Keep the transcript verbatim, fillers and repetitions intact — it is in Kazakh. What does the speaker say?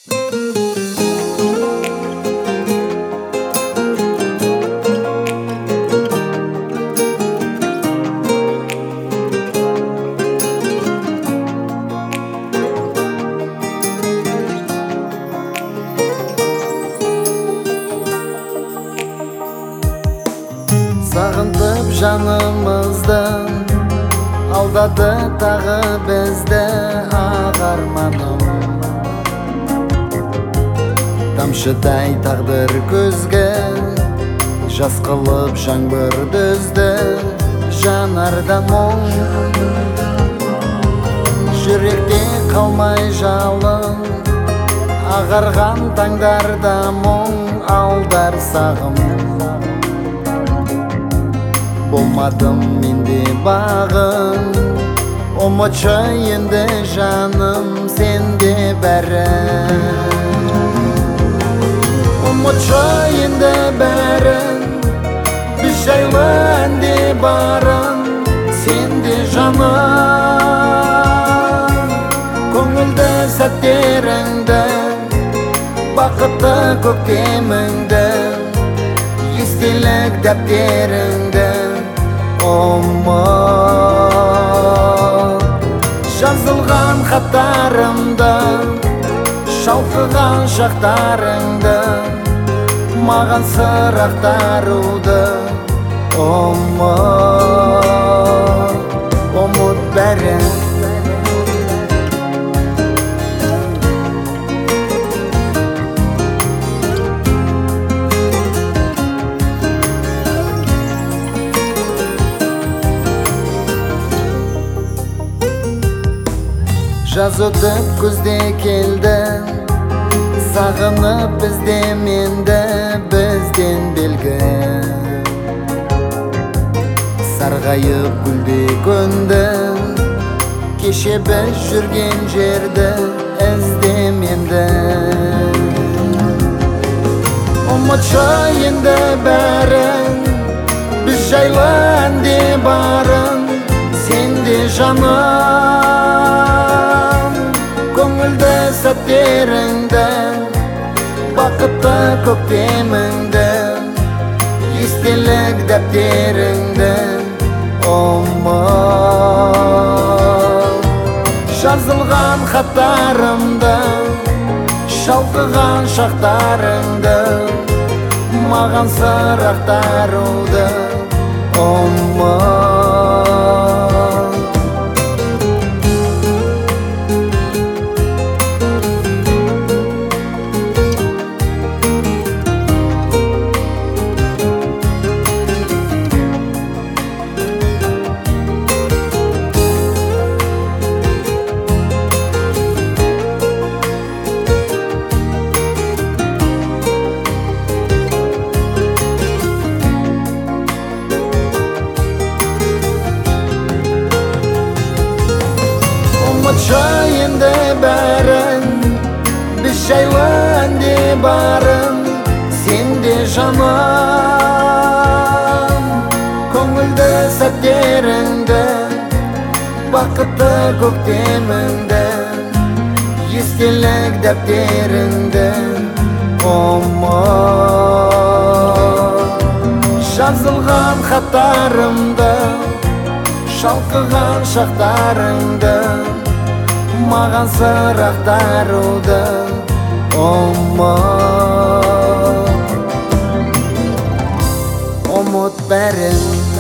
Сағынтып жанымызды алдады тағы бізді ақ арманым. Тамшыдай тағдыр көзге жас қылып жаңбыр дүзді жанардан мұң. Жүректе қалмай жалын ағарған таңдарда мұң алдар сағым. Болмадым менде бағын, ұмытшы енді жаным сенде бәрі. Ұмытшы енді бәрін, біз жайлы әнде барын сенде жаным. Көңілді сәттеріңді, бақытты көктеміңді, естелік дәптеріңді ұмыт. Жазылған хаттарымды, шалқыған шақтарыңды, маған сыр ақтаруды ұмыт. Ұмыт бәрін. Жаз өтіп күзде келді, сағынып бізде менді бізден белгі. Сарғайып гүлде көнді, кеше біз жүрген жерді іздеменді. Ұмытшы енді бәрін, біз жайлы әнде барын сенде жаным. Көңілді сәттеріңді, бақытты көктеміңді, естелік дәптеріңді ұмыт. Жазылған хаттарымды, шалқыған шақтарыңды, маған сыр ақтаруды ұмыт. Ұмытшы енді бәрін, біз жайлы әнде барын сенде жаным. Көңілді сәттеріңді, бақытты көктеміңді, естелік дәптеріңді ұмыт. Жазылған хаттарымды, шалқыған шақтарыңды, маған сыр ақтаруды ұмыт. Ұмыт бәрін.